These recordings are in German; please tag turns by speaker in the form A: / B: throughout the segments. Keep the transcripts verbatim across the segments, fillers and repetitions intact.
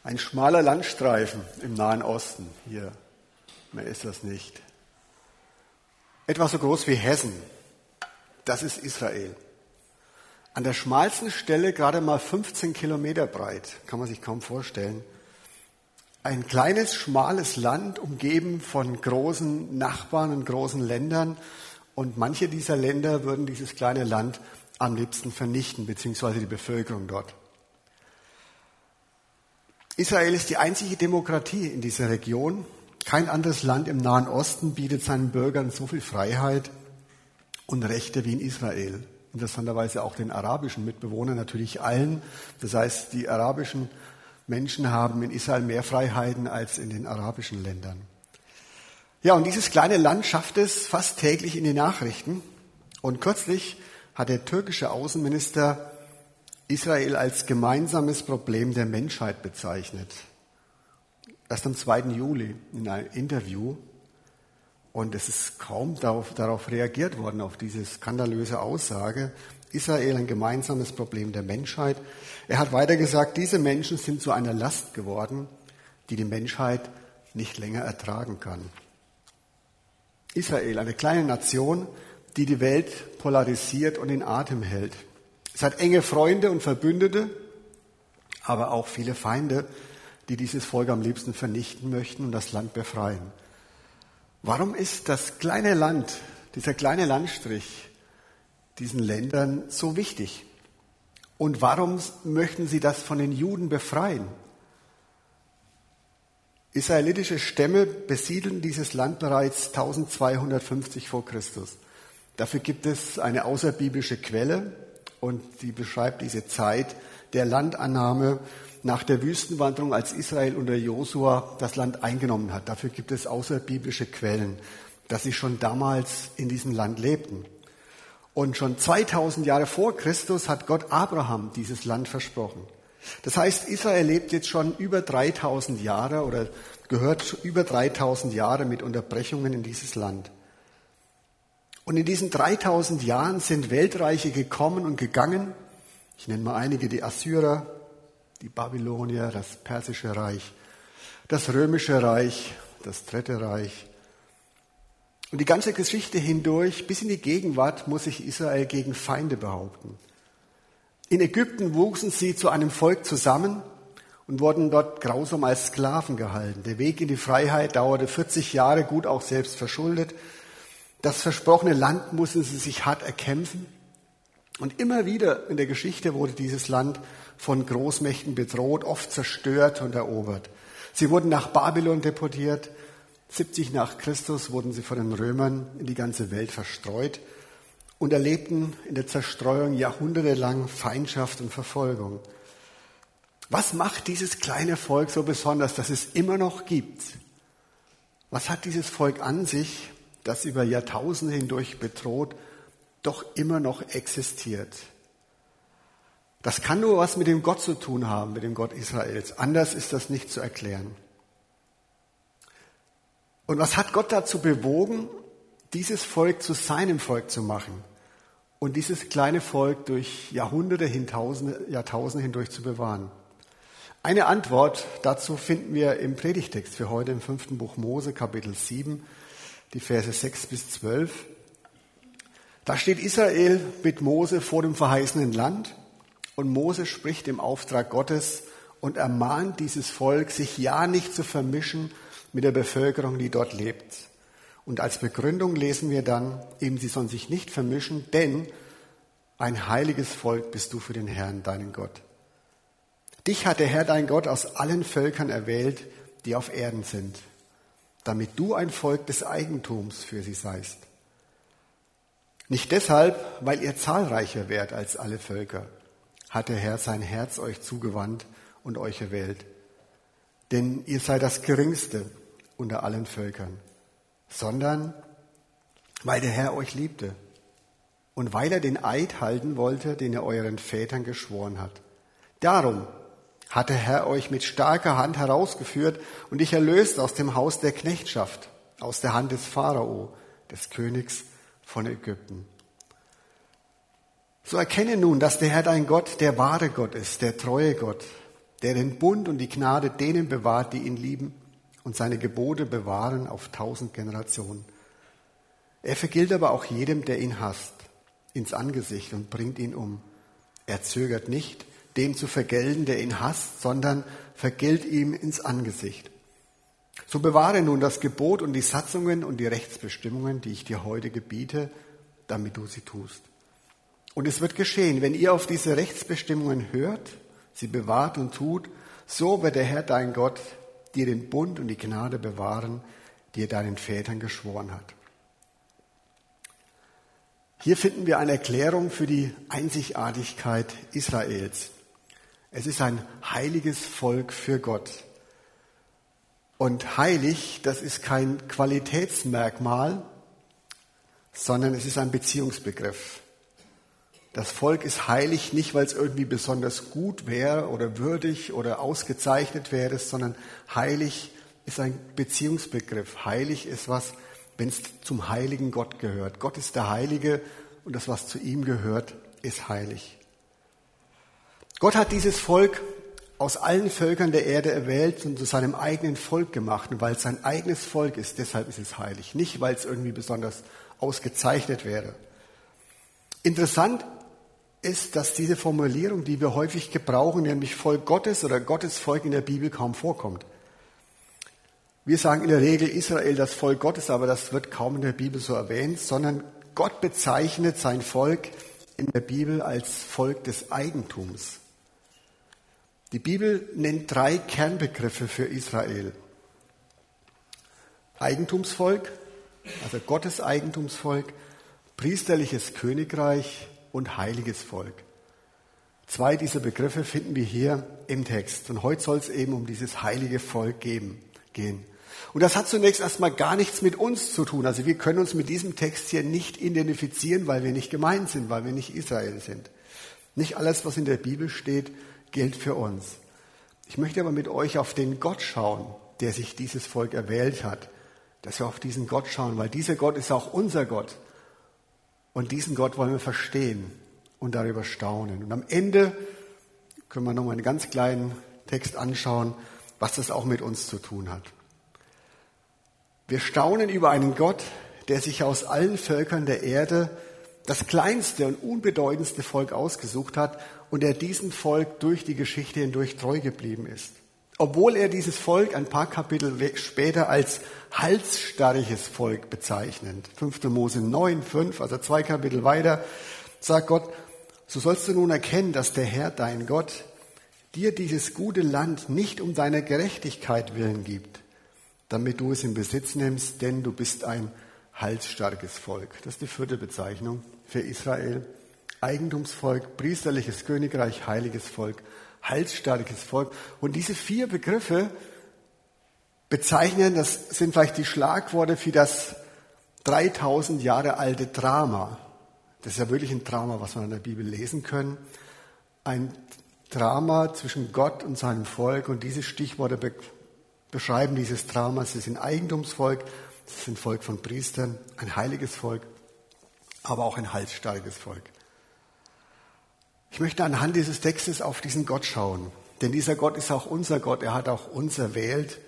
A: Ein schmaler Landstreifen im Nahen Osten. Hier, mehr ist das nicht. Etwa so groß wie Hessen. Das ist Israel. An der schmalsten Stelle gerade mal fünfzehn Kilometer breit. Kann man sich kaum vorstellen. Ein kleines, schmales Land, umgeben von großen Nachbarn und großen Ländern. Und manche dieser Länder würden dieses kleine Land am liebsten vernichten, beziehungsweise die Bevölkerung dort. Israel ist die einzige Demokratie in dieser Region. Kein anderes Land im Nahen Osten bietet seinen Bürgern so viel Freiheit und Rechte wie in Israel. Interessanterweise auch den arabischen Mitbewohnern, natürlich allen. Das heißt, die arabischen Menschen haben in Israel mehr Freiheiten als in den arabischen Ländern. Ja, und dieses kleine Land schafft es fast täglich in die Nachrichten. Und kürzlich hat der türkische Außenminister Israel als gemeinsames Problem der Menschheit bezeichnet. Erst am zweiten Juli in einem Interview. Und es ist kaum darauf, darauf reagiert worden, auf diese skandalöse Aussage. Israel ein gemeinsames Problem der Menschheit. Er hat weiter gesagt, diese Menschen sind zu einer Last geworden, die die Menschheit nicht länger ertragen kann. Israel, eine kleine Nation, die die Welt polarisiert und in Atem hält. Es hat enge Freunde und Verbündete, aber auch viele Feinde, die dieses Volk am liebsten vernichten möchten und das Land befreien. Warum ist das kleine Land, dieser kleine Landstrich diesen Ländern so wichtig? Und warum möchten sie das von den Juden befreien? Israelitische Stämme besiedeln dieses Land bereits eintausendzweihundertfünfzig vor Christus. Dafür gibt es eine außerbiblische Quelle und die beschreibt diese Zeit der Landannahme nach der Wüstenwanderung, als Israel unter Josua das Land eingenommen hat. Dafür gibt es außerbiblische Quellen, dass sie schon damals in diesem Land lebten. Und schon zweitausend Jahre vor Christus hat Gott Abraham dieses Land versprochen. Das heißt, Israel lebt jetzt schon über dreitausend Jahre oder gehört über dreitausend Jahre mit Unterbrechungen in dieses Land. Und in diesen dreitausend Jahren sind Weltreiche gekommen und gegangen. Ich nenne mal einige, die Assyrer, die Babylonier, das Persische Reich, das Römische Reich, das Dritte Reich. Und die ganze Geschichte hindurch, bis in die Gegenwart, muss sich Israel gegen Feinde behaupten. In Ägypten wuchsen sie zu einem Volk zusammen und wurden dort grausam als Sklaven gehalten. Der Weg in die Freiheit dauerte vierzig Jahre, gut auch selbst verschuldet. Das versprochene Land mussten sie sich hart erkämpfen. Und immer wieder in der Geschichte wurde dieses Land von Großmächten bedroht, oft zerstört und erobert. Sie wurden nach Babylon deportiert. siebzig nach Christus wurden sie von den Römern in die ganze Welt verstreut und erlebten in der Zerstreuung jahrhundertelang Feindschaft und Verfolgung. Was macht dieses kleine Volk so besonders, dass es immer noch gibt? Was hat dieses Volk an sich, das über Jahrtausende hindurch bedroht, doch immer noch existiert? Das kann nur was mit dem Gott zu tun haben, mit dem Gott Israels. Anders ist das nicht zu erklären. Und was hat Gott dazu bewogen, dieses Volk zu seinem Volk zu machen und dieses kleine Volk durch Jahrhunderte, Jahrtausende hindurch zu bewahren? Eine Antwort dazu finden wir im Predigtext für heute im fünften Buch Mose, Kapitel sieben, die Verse sechs bis zwölf. Da steht Israel mit Mose vor dem verheißenen Land und Mose spricht im Auftrag Gottes und ermahnt dieses Volk, sich ja nicht zu vermischen mit der Bevölkerung, die dort lebt. Und als Begründung lesen wir dann, eben sie sollen sich nicht vermischen, denn ein heiliges Volk bist du für den Herrn, deinen Gott. Dich hat der Herr, dein Gott, aus allen Völkern erwählt, die auf Erden sind, damit du ein Volk des Eigentums für sie seist. Nicht deshalb, weil ihr zahlreicher wärt als alle Völker, hat der Herr sein Herz euch zugewandt und euch erwählt. Denn ihr seid das Geringste unter allen Völkern, sondern weil der Herr euch liebte und weil er den Eid halten wollte, den er euren Vätern geschworen hat. Darum hat der Herr euch mit starker Hand herausgeführt und dich erlöst aus dem Haus der Knechtschaft, aus der Hand des Pharao, des Königs von Ägypten. So erkenne nun, dass der Herr dein Gott der wahre Gott ist, der treue Gott, der den Bund und die Gnade denen bewahrt, die ihn lieben und seine Gebote bewahren auf tausend Generationen. Er vergilt aber auch jedem, der ihn hasst, ins Angesicht und bringt ihn um. Er zögert nicht, dem zu vergelten, der ihn hasst, sondern vergilt ihm ins Angesicht. So bewahre nun das Gebot und die Satzungen und die Rechtsbestimmungen, die ich dir heute gebiete, damit du sie tust. Und es wird geschehen, wenn ihr auf diese Rechtsbestimmungen hört, sie bewahrt und tut, so wird der Herr dein Gott dir den Bund und die Gnade bewahren, die er deinen Vätern geschworen hat. Hier finden wir eine Erklärung für die Einzigartigkeit Israels. Es ist ein heiliges Volk für Gott. Und heilig, das ist kein Qualitätsmerkmal, sondern es ist ein Beziehungsbegriff. Das Volk ist heilig nicht, weil es irgendwie besonders gut wäre oder würdig oder ausgezeichnet wäre, sondern heilig ist ein Beziehungsbegriff. Heilig ist was, wenn es zum heiligen Gott gehört. Gott ist der Heilige und das, was zu ihm gehört, ist heilig. Gott hat dieses Volk aus allen Völkern der Erde erwählt und zu seinem eigenen Volk gemacht. Und weil es sein eigenes Volk ist, deshalb ist es heilig. Nicht, weil es irgendwie besonders ausgezeichnet wäre. Interessant ist, dass diese Formulierung, die wir häufig gebrauchen, nämlich Volk Gottes oder Gottes Volk in der Bibel kaum vorkommt. Wir sagen in der Regel Israel das Volk Gottes, aber das wird kaum in der Bibel so erwähnt, sondern Gott bezeichnet sein Volk in der Bibel als Volk des Eigentums. Die Bibel nennt drei Kernbegriffe für Israel. Eigentumsvolk, also Gottes Eigentumsvolk, priesterliches Königreich und heiliges Volk. Zwei dieser Begriffe finden wir hier im Text. Und heute soll es eben um dieses heilige Volk geben, gehen. Und das hat zunächst erstmal gar nichts mit uns zu tun. Also wir können uns mit diesem Text hier nicht identifizieren, weil wir nicht gemeint sind, weil wir nicht Israel sind. Nicht alles, was in der Bibel steht, gilt für uns. Ich möchte aber mit euch auf den Gott schauen, der sich dieses Volk erwählt hat. Dass wir auf diesen Gott schauen, weil dieser Gott ist auch unser Gott. Und diesen Gott wollen wir verstehen und darüber staunen. Und am Ende können wir nochmal einen ganz kleinen Text anschauen, was das auch mit uns zu tun hat. Wir staunen über einen Gott, der sich aus allen Völkern der Erde das kleinste und unbedeutendste Volk ausgesucht hat und der diesem Volk durch die Geschichte hindurch treu geblieben ist. Obwohl er dieses Volk ein paar Kapitel später als halsstarriges Volk bezeichnet. fünfter Mose neun, fünf, also zwei Kapitel weiter, sagt Gott, so sollst du nun erkennen, dass der Herr, dein Gott, dir dieses gute Land nicht um deiner Gerechtigkeit willen gibt, damit du es in Besitz nimmst, denn du bist ein halsstarkes Volk. Das ist die vierte Bezeichnung für Israel. Eigentumsvolk, priesterliches Königreich, heiliges Volk, halsstarkes Volk. Und diese vier Begriffe bezeichnen, das sind vielleicht die Schlagworte für das dreitausend Jahre alte Drama. Das ist ja wirklich ein Drama, was wir in der Bibel lesen können. Ein Drama zwischen Gott und seinem Volk. Und diese Stichworte be- beschreiben dieses Drama. Sie sind Eigentumsvolk, sie sind Volk von Priestern, ein heiliges Volk, aber auch ein halsstarkes Volk. Ich möchte anhand dieses Textes auf diesen Gott schauen. Denn dieser Gott ist auch unser Gott. Er hat auch uns erwählt.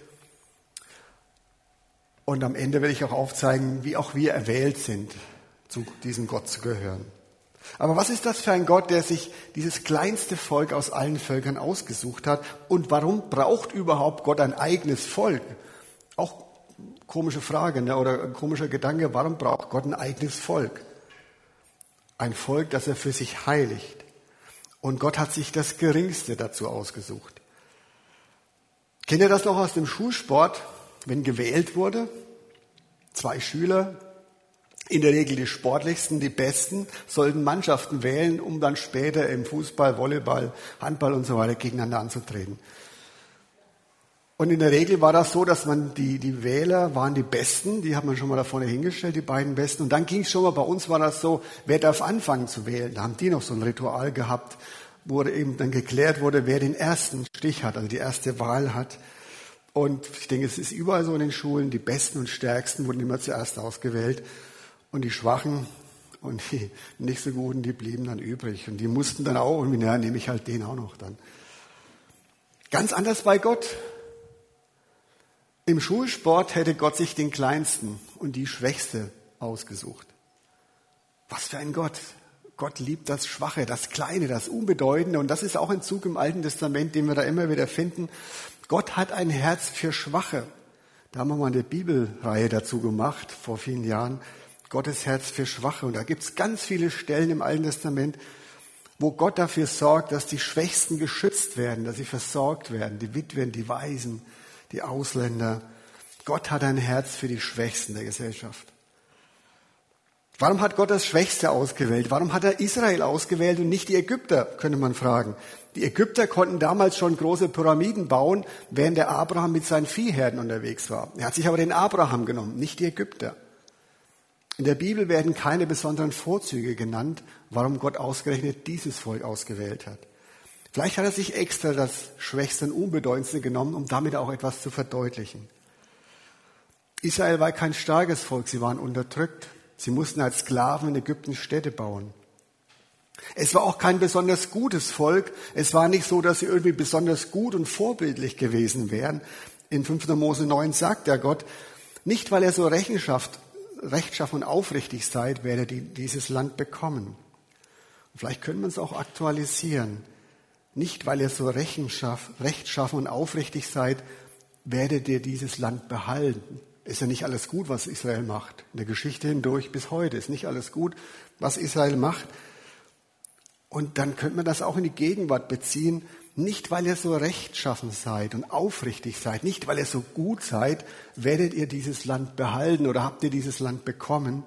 A: Und am Ende werde ich auch aufzeigen, wie auch wir erwählt sind, zu diesem Gott zu gehören. Aber was ist das für ein Gott, der sich dieses kleinste Volk aus allen Völkern ausgesucht hat? Und warum braucht überhaupt Gott ein eigenes Volk? Auch komische Frage, ne? Oder ein komischer Gedanke. Warum braucht Gott ein eigenes Volk? Ein Volk, das er für sich heiligt. Und Gott hat sich das Geringste dazu ausgesucht. Kennt ihr das noch aus dem Schulsport, wenn gewählt wurde? Zwei Schüler, in der Regel die sportlichsten, die besten, sollten Mannschaften wählen, um dann später im Fußball, Volleyball, Handball und so weiter gegeneinander anzutreten. Und in der Regel war das so, dass man die, die Wähler waren die Besten, die hat man schon mal da vorne hingestellt, die beiden Besten. Und dann ging es schon mal, bei uns war das so, wer darf anfangen zu wählen? Da haben die noch so ein Ritual gehabt, wo eben dann geklärt wurde, wer den ersten Stich hat, also die erste Wahl hat. Und ich denke, es ist überall so in den Schulen, die Besten und Stärksten wurden immer zuerst ausgewählt. Und die Schwachen und die nicht so Guten, die blieben dann übrig. Und die mussten dann auch, und ja, nehme ich halt den auch noch dann. Ganz anders bei Gott. Im Schulsport hätte Gott sich den Kleinsten und die Schwächste ausgesucht. Was für ein Gott. Gott liebt das Schwache, das Kleine, das Unbedeutende. Und das ist auch ein Zug im Alten Testament, den wir da immer wieder finden. Gott hat ein Herz für Schwache. Da haben wir mal eine Bibelreihe dazu gemacht, vor vielen Jahren. Gottes Herz für Schwache. Und da gibt es ganz viele Stellen im Alten Testament, wo Gott dafür sorgt, dass die Schwächsten geschützt werden, dass sie versorgt werden, die Witwen, die Waisen, die Ausländer. Gott hat ein Herz für die Schwächsten der Gesellschaft. Warum hat Gott das Schwächste ausgewählt? Warum hat er Israel ausgewählt und nicht die Ägypter, könnte man fragen. Die Ägypter konnten damals schon große Pyramiden bauen, während der Abraham mit seinen Viehherden unterwegs war. Er hat sich aber den Abraham genommen, nicht die Ägypter. In der Bibel werden keine besonderen Vorzüge genannt, warum Gott ausgerechnet dieses Volk ausgewählt hat. Vielleicht hat er sich extra das Schwächste und Unbedeutendste genommen, um damit auch etwas zu verdeutlichen. Israel war kein starkes Volk, sie waren unterdrückt. Sie mussten als Sklaven in Ägypten Städte bauen. Es war auch kein besonders gutes Volk. Es war nicht so, dass sie irgendwie besonders gut und vorbildlich gewesen wären. In fünfter Mose neun sagt der Gott, nicht weil er so Rechenschaft, rechtschaffen und aufrichtig seid, werdet ihr dieses Land bekommen. Vielleicht können wir es auch aktualisieren. Nicht, weil ihr so rechtschaffen und aufrichtig seid, werdet ihr dieses Land behalten. Ist ja nicht alles gut, was Israel macht. In der Geschichte hindurch bis heute ist nicht alles gut, was Israel macht. Und dann könnte man das auch in die Gegenwart beziehen. Nicht, weil ihr so rechtschaffen seid und aufrichtig seid, nicht, weil ihr so gut seid, werdet ihr dieses Land behalten oder habt ihr dieses Land bekommen.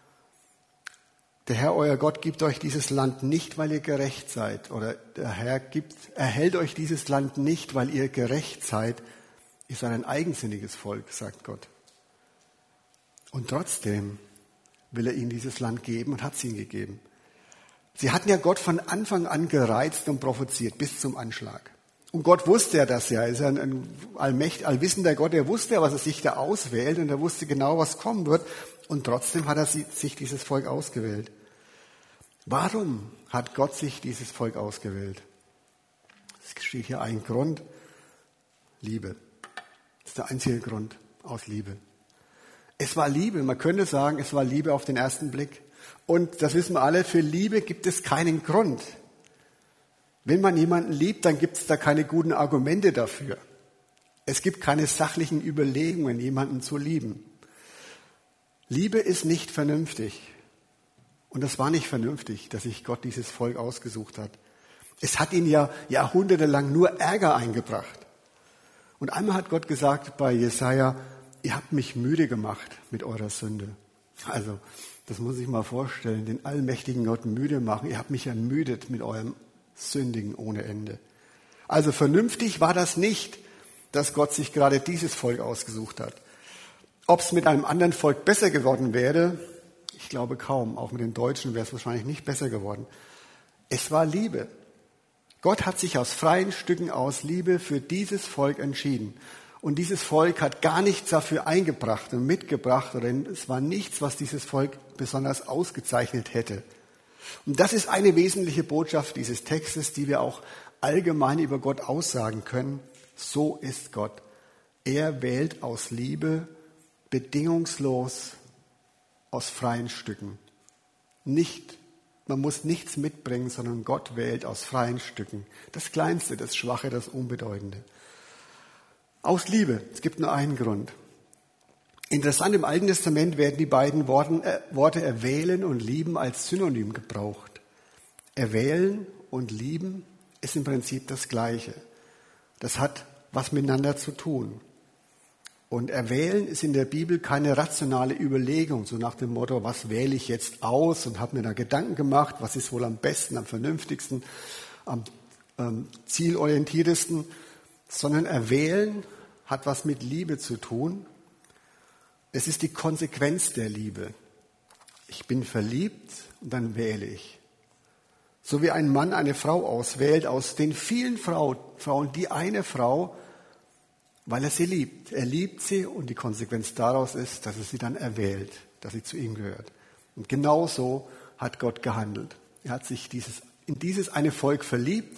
A: Der Herr, euer Gott, gibt euch dieses Land nicht, weil ihr gerecht seid. Oder der Herr gibt, erhält euch dieses Land nicht, weil ihr gerecht seid. Ihr seid ein eigensinniges Volk, sagt Gott. Und trotzdem will er ihnen dieses Land geben und hat es ihnen gegeben. Sie hatten ja Gott von Anfang an gereizt und provoziert bis zum Anschlag. Und Gott wusste ja das ja. Er ist ja ein allmächtig, allwissender Gott. Er wusste ja, was er sich da auswählt und er wusste genau, was kommen wird. Und trotzdem hat er sich dieses Volk ausgewählt. Warum hat Gott sich dieses Volk ausgewählt? Es steht hier ein Grund. Liebe. Das ist der einzige Grund, aus Liebe. Es war Liebe. Man könnte sagen, es war Liebe auf den ersten Blick. Und das wissen wir alle, für Liebe gibt es keinen Grund. Wenn man jemanden liebt, dann gibt es da keine guten Argumente dafür. Es gibt keine sachlichen Überlegungen, jemanden zu lieben. Liebe ist nicht vernünftig. Und das war nicht vernünftig, dass sich Gott dieses Volk ausgesucht hat. Es hat ihnen ja jahrhundertelang nur Ärger eingebracht. Und einmal hat Gott gesagt bei Jesaja, ihr habt mich müde gemacht mit eurer Sünde. Also, das muss ich mal vorstellen, den allmächtigen Gott müde machen. Ihr habt mich ermüdet mit eurem Sündigen ohne Ende. Also vernünftig war das nicht, dass Gott sich gerade dieses Volk ausgesucht hat. Ob es mit einem anderen Volk besser geworden wäre, ich glaube kaum. Auch mit den Deutschen wäre es wahrscheinlich nicht besser geworden. Es war Liebe. Gott hat sich aus freien Stücken aus Liebe für dieses Volk entschieden. Und dieses Volk hat gar nichts dafür eingebracht und mitgebracht, oder es war nichts, was dieses Volk besonders ausgezeichnet hätte. Und das ist eine wesentliche Botschaft dieses Textes, die wir auch allgemein über Gott aussagen können. So ist Gott. Er wählt aus Liebe bedingungslos aus freien Stücken. Nicht, man muss nichts mitbringen, sondern Gott wählt aus freien Stücken. Das Kleinste, das Schwache, das Unbedeutende. Aus Liebe. Es gibt nur einen Grund. Interessant, im Alten Testament werden die beiden Worten, äh, Worte erwählen und lieben als Synonym gebraucht. Erwählen und lieben ist im Prinzip das Gleiche. Das hat was miteinander zu tun. Und erwählen ist in der Bibel keine rationale Überlegung, so nach dem Motto, was wähle ich jetzt aus, und habe mir da Gedanken gemacht, was ist wohl am besten, am vernünftigsten, am ähm, zielorientiertesten, sondern erwählen hat was mit Liebe zu tun. Es ist die Konsequenz der Liebe. Ich bin verliebt und dann wähle ich. So wie ein Mann eine Frau auswählt, aus den vielen Frau, Frauen die eine Frau, weil er sie liebt. Er liebt sie und die Konsequenz daraus ist, dass er sie dann erwählt, dass sie zu ihm gehört. Und genau so hat Gott gehandelt. Er hat sich dieses, in dieses eine Volk verliebt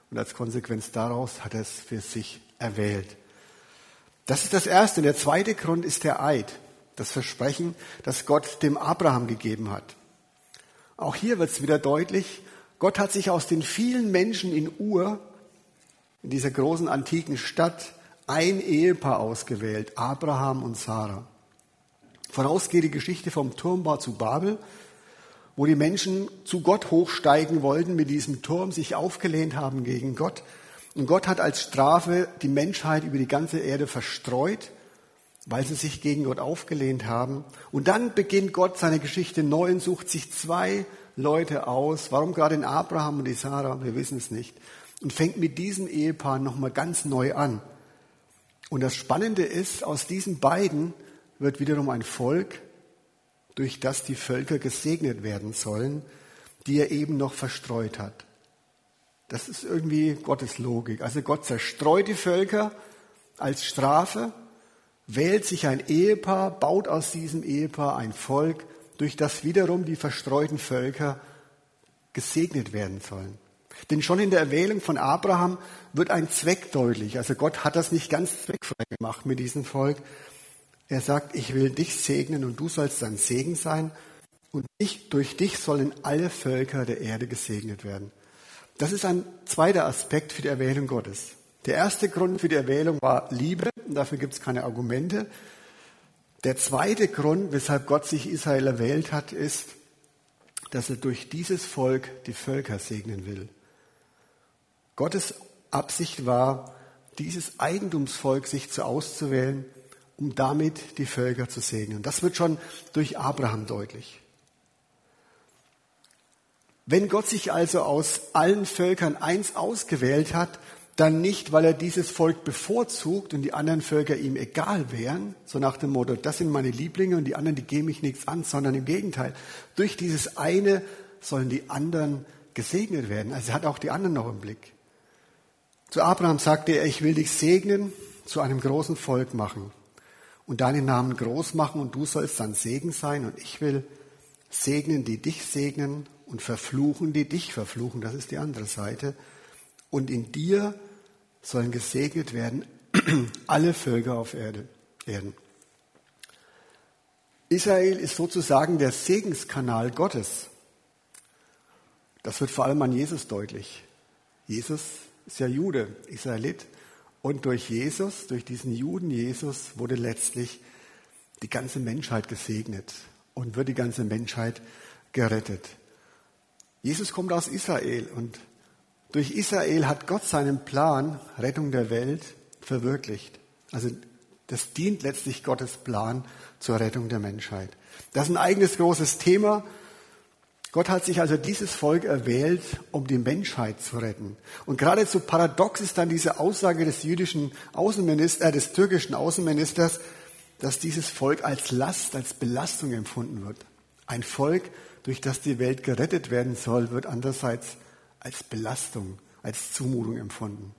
A: und als Konsequenz daraus hat er es für sich erwählt. Das ist das Erste. Und der zweite Grund ist der Eid, das Versprechen, das Gott dem Abraham gegeben hat. Auch hier wird es wieder deutlich, Gott hat sich aus den vielen Menschen in Ur, in dieser großen antiken Stadt, ein Ehepaar ausgewählt, Abraham und Sarah. Voraus geht die Geschichte vom Turmbau zu Babel, wo die Menschen zu Gott hochsteigen wollten, mit diesem Turm sich aufgelehnt haben gegen Gott. Und Gott hat als Strafe die Menschheit über die ganze Erde verstreut, weil sie sich gegen Gott aufgelehnt haben. Und dann beginnt Gott seine Geschichte neu und sucht sich zwei Leute aus. Warum gerade den Abraham und die Sarah? Wir wissen es nicht. Und fängt mit diesem Ehepaar nochmal ganz neu an. Und das Spannende ist, aus diesen beiden wird wiederum ein Volk, durch das die Völker gesegnet werden sollen, die er eben noch verstreut hat. Das ist irgendwie Gottes Logik. Also Gott zerstreut die Völker als Strafe, wählt sich ein Ehepaar, baut aus diesem Ehepaar ein Volk, durch das wiederum die verstreuten Völker gesegnet werden sollen. Denn schon in der Erwählung von Abraham wird ein Zweck deutlich. Also Gott hat das nicht ganz zweckfrei gemacht mit diesem Volk. Er sagt, ich will dich segnen und du sollst ein Segen sein. Und ich, durch dich sollen alle Völker der Erde gesegnet werden. Das ist ein zweiter Aspekt für die Erwählung Gottes. Der erste Grund für die Erwählung war Liebe. Und dafür gibt es keine Argumente. Der zweite Grund, weshalb Gott sich Israel erwählt hat, ist, dass er durch dieses Volk die Völker segnen will. Gottes Absicht war, dieses Eigentumsvolk sich zu auszuwählen, um damit die Völker zu segnen. Das wird schon durch Abraham deutlich. Wenn Gott sich also aus allen Völkern eins ausgewählt hat, dann nicht, weil er dieses Volk bevorzugt und die anderen Völker ihm egal wären, so nach dem Motto, das sind meine Lieblinge und die anderen, die gehen mich nichts an, sondern im Gegenteil. Durch dieses eine sollen die anderen gesegnet werden. Also er hat auch die anderen noch im Blick. Zu Abraham sagte er, ich will dich segnen, zu einem großen Volk machen und deinen Namen groß machen und du sollst dann Segen sein und ich will segnen, die dich segnen und verfluchen, die dich verfluchen. Das ist die andere Seite. Und in dir sollen gesegnet werden alle Völker auf Erde, Erden. Israel ist sozusagen der Segenskanal Gottes. Das wird vor allem an Jesus deutlich. Jesus ist ja Jude, Israelit. Und durch Jesus, durch diesen Juden Jesus, wurde letztlich die ganze Menschheit gesegnet und wird die ganze Menschheit gerettet. Jesus kommt aus Israel und durch Israel hat Gott seinen Plan, Rettung der Welt, verwirklicht. Also das dient letztlich Gottes Plan zur Rettung der Menschheit. Das ist ein eigenes großes Thema. Gott hat sich also dieses Volk erwählt, um die Menschheit zu retten. Und geradezu paradox ist dann diese Aussage des jüdischen Außenministers, äh, des türkischen Außenministers, dass dieses Volk als Last, als Belastung empfunden wird. Ein Volk, durch das die Welt gerettet werden soll, wird andererseits als Belastung, als Zumutung empfunden.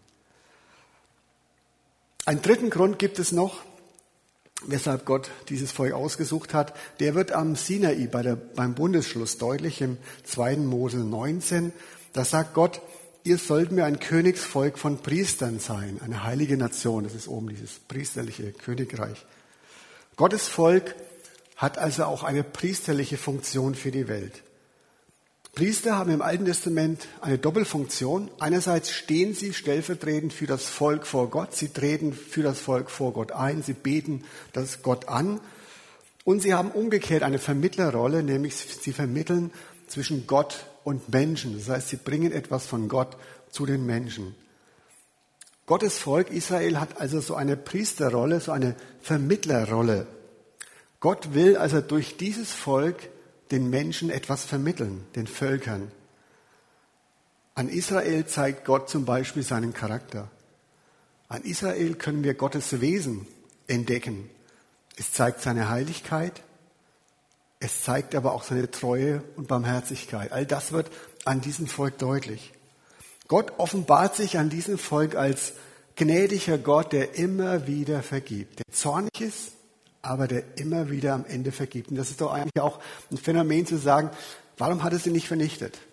A: Einen dritten Grund gibt es noch, weshalb Gott dieses Volk ausgesucht hat. Der wird am Sinai bei der, beim Bundesschluss deutlich im zweiten Mose neunzehn. Da sagt Gott, ihr sollt mir ein Königsvolk von Priestern sein, eine heilige Nation. Das ist oben dieses priesterliche Königreich. Gottes Volk hat also auch eine priesterliche Funktion für die Welt. Priester haben im Alten Testament eine Doppelfunktion. Einerseits stehen sie stellvertretend für das Volk vor Gott. Sie treten für das Volk vor Gott ein. Sie beten das Gott an. Und sie haben umgekehrt eine Vermittlerrolle, nämlich sie vermitteln zwischen Gott und Menschen. Das heißt, sie bringen etwas von Gott zu den Menschen. Gottes Volk Israel hat also so eine Priesterrolle, so eine Vermittlerrolle. Gott will also durch dieses Volk den Menschen etwas vermitteln, den Völkern. An Israel zeigt Gott zum Beispiel seinen Charakter. An Israel können wir Gottes Wesen entdecken. Es zeigt seine Heiligkeit, es zeigt aber auch seine Treue und Barmherzigkeit. All das wird an diesem Volk deutlich. Gott offenbart sich an diesem Volk als gnädiger Gott, der immer wieder vergibt, der zornig ist, aber der immer wieder am Ende vergibt. Und das ist doch eigentlich auch ein Phänomen zu sagen, warum hat er sie nicht vernichtet?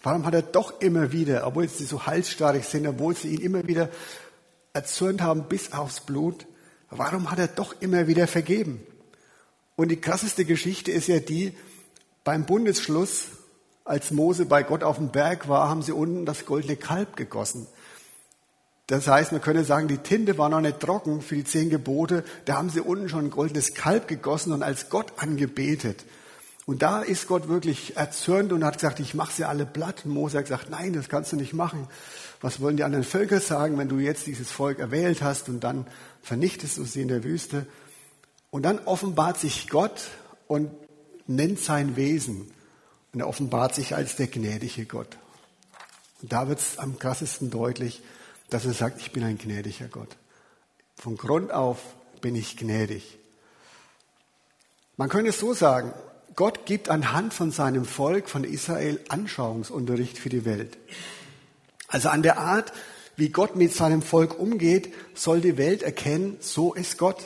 A: Warum hat er doch immer wieder, obwohl sie so halsstarrig sind, obwohl sie ihn immer wieder erzürnt haben bis aufs Blut, warum hat er doch immer wieder vergeben? Und die krasseste Geschichte ist ja die, beim Bundesschluss, als Mose bei Gott auf dem Berg war, haben sie unten das goldene Kalb gegossen. Das heißt, man könnte sagen, die Tinte war noch nicht trocken für die zehn Gebote. Da haben sie unten schon ein goldenes Kalb gegossen und als Gott angebetet. Und da ist Gott wirklich erzürnt und hat gesagt, ich mache sie alle platt. Und Mose hat gesagt, nein, das kannst du nicht machen. Was wollen die anderen Völker sagen, wenn du jetzt dieses Volk erwählt hast und dann vernichtest du sie in der Wüste? Und dann offenbart sich Gott und nennt sein Wesen. Und er offenbart sich als der gnädige Gott. Und da wird es am krassesten deutlich, dass er sagt, ich bin ein gnädiger Gott. Von Grund auf bin ich gnädig. Man könnte es so sagen, Gott gibt anhand von seinem Volk, von Israel, Anschauungsunterricht für die Welt. Also an der Art, wie Gott mit seinem Volk umgeht, soll die Welt erkennen, so ist Gott.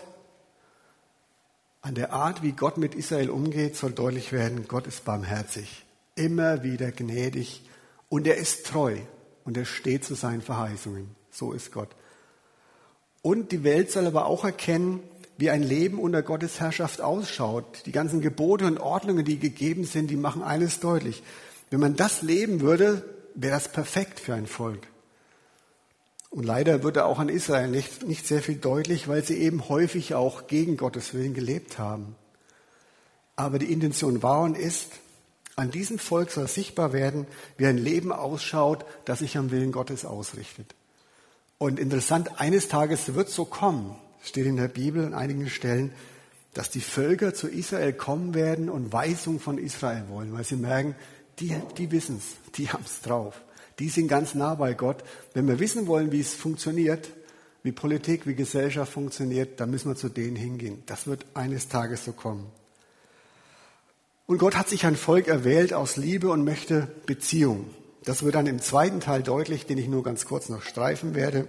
A: An der Art, wie Gott mit Israel umgeht, soll deutlich werden, Gott ist barmherzig, immer wieder gnädig und er ist treu. Und er steht zu seinen Verheißungen. So ist Gott. Und die Welt soll aber auch erkennen, wie ein Leben unter Gottes Herrschaft ausschaut. Die ganzen Gebote und Ordnungen, die gegeben sind, die machen eines deutlich. Wenn man das leben würde, wäre das perfekt für ein Volk. Und leider wird auch an Israel nicht, nicht sehr viel deutlich, weil sie eben häufig auch gegen Gottes Willen gelebt haben. Aber die Intention war und ist, an diesem Volk soll sichtbar werden, wie ein Leben ausschaut, das sich am Willen Gottes ausrichtet. Und interessant, eines Tages wird so kommen, steht in der Bibel an einigen Stellen, dass die Völker zu Israel kommen werden und Weisung von Israel wollen, weil sie merken, die, die wissen es, die haben es drauf. Die sind ganz nah bei Gott. Wenn wir wissen wollen, wie es funktioniert, wie Politik, wie Gesellschaft funktioniert, dann müssen wir zu denen hingehen. Das wird eines Tages so kommen. Und Gott hat sich ein Volk erwählt aus Liebe und möchte Beziehung. Das wird dann im zweiten Teil deutlich, den ich nur ganz kurz noch streifen werde.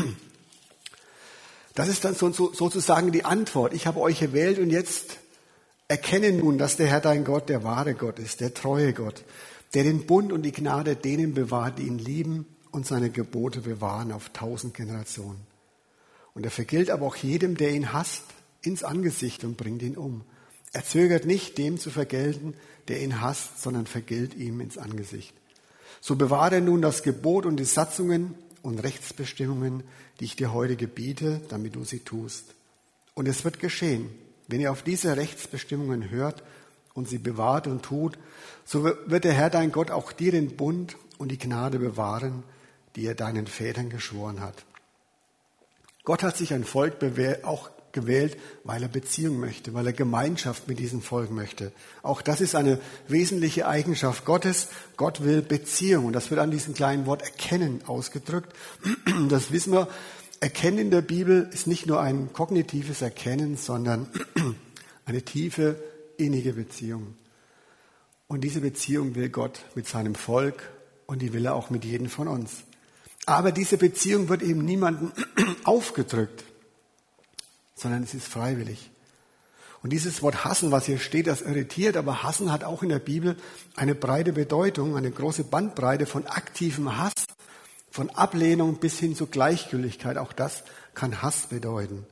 A: Das ist dann so, so, sozusagen die Antwort. Ich habe euch erwählt und jetzt erkenne nun, dass der Herr dein Gott der wahre Gott ist, der treue Gott, der den Bund und die Gnade denen bewahrt, die ihn lieben und seine Gebote bewahren auf tausend Generationen. Und er vergilt aber auch jedem, der ihn hasst, ins Angesicht und bringt ihn um. Er zögert nicht, dem zu vergelten, der ihn hasst, sondern vergilt ihm ins Angesicht. So bewahre nun das Gebot und die Satzungen und Rechtsbestimmungen, die ich dir heute gebiete, damit du sie tust. Und es wird geschehen, wenn ihr auf diese Rechtsbestimmungen hört und sie bewahrt und tut, so wird der Herr dein Gott auch dir den Bund und die Gnade bewahren, die er deinen Vätern geschworen hat. Gott hat sich ein Volk auch gewählt, weil er Beziehung möchte, weil er Gemeinschaft mit diesem Volk möchte. Auch das ist eine wesentliche Eigenschaft Gottes. Gott will Beziehung. Und das wird an diesem kleinen Wort Erkennen ausgedrückt. Das wissen wir. Erkennen in der Bibel ist nicht nur ein kognitives Erkennen, sondern eine tiefe, innige Beziehung. Und diese Beziehung will Gott mit seinem Volk und die will er auch mit jedem von uns. Aber diese Beziehung wird eben niemandem aufgedrückt, sondern es ist freiwillig. Und dieses Wort hassen, was hier steht, das irritiert, aber hassen hat auch in der Bibel eine breite Bedeutung, eine große Bandbreite von aktivem Hass, von Ablehnung bis hin zu Gleichgültigkeit. Auch das kann Hass bedeuten.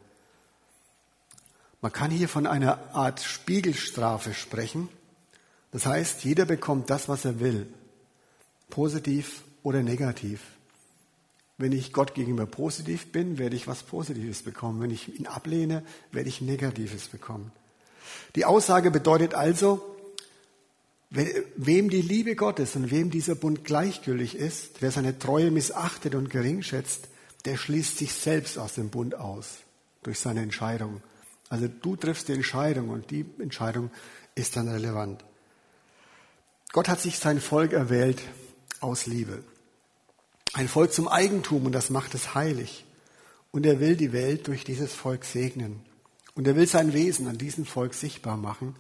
A: Man kann hier von einer Art Spiegelstrafe sprechen. Das heißt, jeder bekommt das, was er will, positiv oder negativ. Wenn ich Gott gegenüber positiv bin, werde ich was Positives bekommen. Wenn ich ihn ablehne, werde ich Negatives bekommen. Die Aussage bedeutet also, wem die Liebe Gottes und wem dieser Bund gleichgültig ist, wer seine Treue missachtet und geringschätzt, der schließt sich selbst aus dem Bund aus durch seine Entscheidung. Also du triffst die Entscheidung und die Entscheidung ist dann relevant. Gott hat sich sein Volk erwählt aus Liebe. Ein Volk zum Eigentum und das macht es heilig. Und er will die Welt durch dieses Volk segnen. Und er will sein Wesen an diesem Volk sichtbar machen.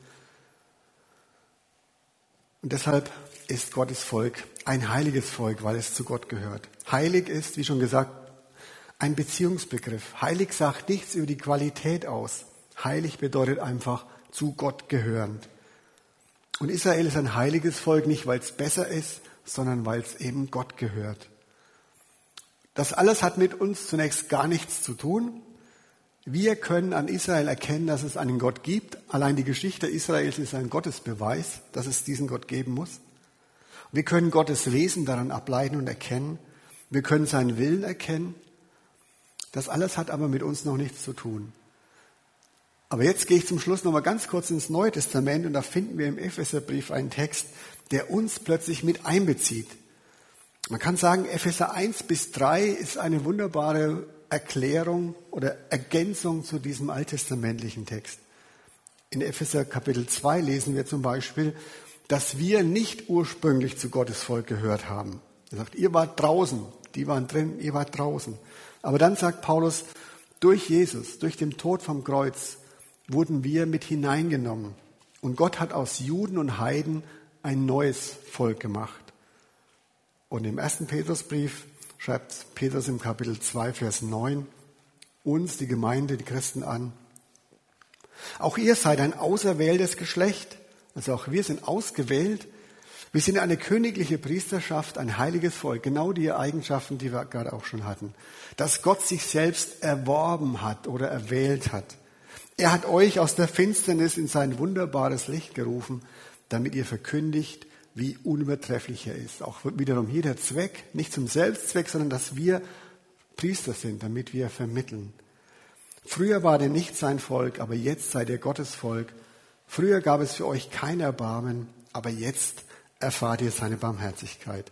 A: Und deshalb ist Gottes Volk ein heiliges Volk, weil es zu Gott gehört. Heilig ist, wie schon gesagt, ein Beziehungsbegriff. Heilig sagt nichts über die Qualität aus. Heilig bedeutet einfach zu Gott gehörend. Und Israel ist ein heiliges Volk nicht, weil es besser ist, sondern weil es eben Gott gehört. Das alles hat mit uns zunächst gar nichts zu tun. Wir können an Israel erkennen, dass es einen Gott gibt. Allein die Geschichte Israels ist ein Gottesbeweis, dass es diesen Gott geben muss. Wir können Gottes Wesen daran ableiten und erkennen. Wir können seinen Willen erkennen. Das alles hat aber mit uns noch nichts zu tun. Aber jetzt gehe ich zum Schluss noch mal ganz kurz ins Neue Testament und da finden wir im Epheserbrief einen Text, der uns plötzlich mit einbezieht. Man kann sagen, Epheser eins bis drei ist eine wunderbare Erklärung oder Ergänzung zu diesem alttestamentlichen Text. In Epheser Kapitel zwei lesen wir zum Beispiel, dass wir nicht ursprünglich zu Gottes Volk gehört haben. Er sagt, ihr wart draußen, die waren drin, ihr wart draußen. Aber dann sagt Paulus, durch Jesus, durch den Tod vom Kreuz, wurden wir mit hineingenommen. Und Gott hat aus Juden und Heiden ein neues Volk gemacht. Und im ersten Petrusbrief schreibt Petrus im Kapitel zwei, Vers neun, uns, die Gemeinde, die Christen an. Auch ihr seid ein auserwähltes Geschlecht. Also auch wir sind ausgewählt. Wir sind eine königliche Priesterschaft, ein heiliges Volk. Genau die Eigenschaften, die wir gerade auch schon hatten. Dass Gott sich selbst erworben hat oder erwählt hat. Er hat euch aus der Finsternis in sein wunderbares Licht gerufen, damit ihr verkündigt, wie unübertrefflich er ist. Auch wiederum hier der Zweck, nicht zum Selbstzweck, sondern dass wir Priester sind, damit wir vermitteln. Früher war ihr nicht sein Volk, aber jetzt seid ihr Gottes Volk. Früher gab es für euch kein Erbarmen, aber jetzt erfahrt ihr seine Barmherzigkeit.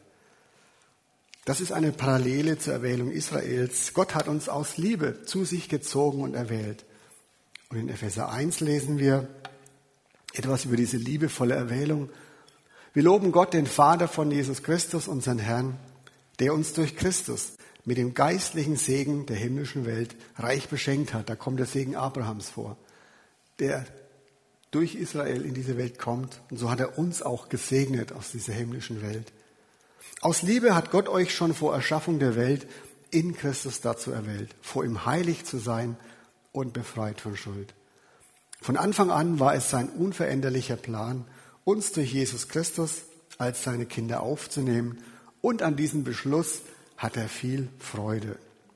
A: Das ist eine Parallele zur Erwählung Israels. Gott hat uns aus Liebe zu sich gezogen und erwählt. Und in Epheser eins lesen wir etwas über diese liebevolle Erwählung. Wir loben Gott, den Vater von Jesus Christus, unseren Herrn, der uns durch Christus mit dem geistlichen Segen der himmlischen Welt reich beschenkt hat. Da kommt der Segen Abrahams vor, der durch Israel in diese Welt kommt. Und so hat er uns auch gesegnet aus dieser himmlischen Welt. Aus Liebe hat Gott euch schon vor Erschaffung der Welt in Christus dazu erwählt, vor ihm heilig zu sein und befreit von Schuld. Von Anfang an war es sein unveränderlicher Plan, uns durch Jesus Christus als seine Kinder aufzunehmen. Und an diesem Beschluss hat er viel Freude.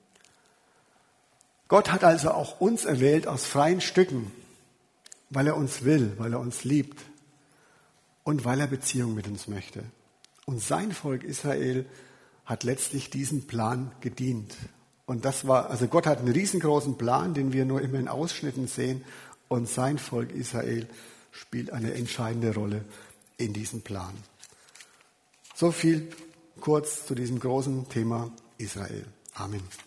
A: Gott hat also auch uns erwählt aus freien Stücken, weil er uns will, weil er uns liebt und weil er Beziehung mit uns möchte. Und sein Volk Israel hat letztlich diesem Plan gedient. Und das war, also Gott hat einen riesengroßen Plan, den wir nur immer in Ausschnitten sehen. Und sein Volk Israel spielt eine entscheidende Rolle in diesem Plan. So viel kurz zu diesem großen Thema Israel. Amen.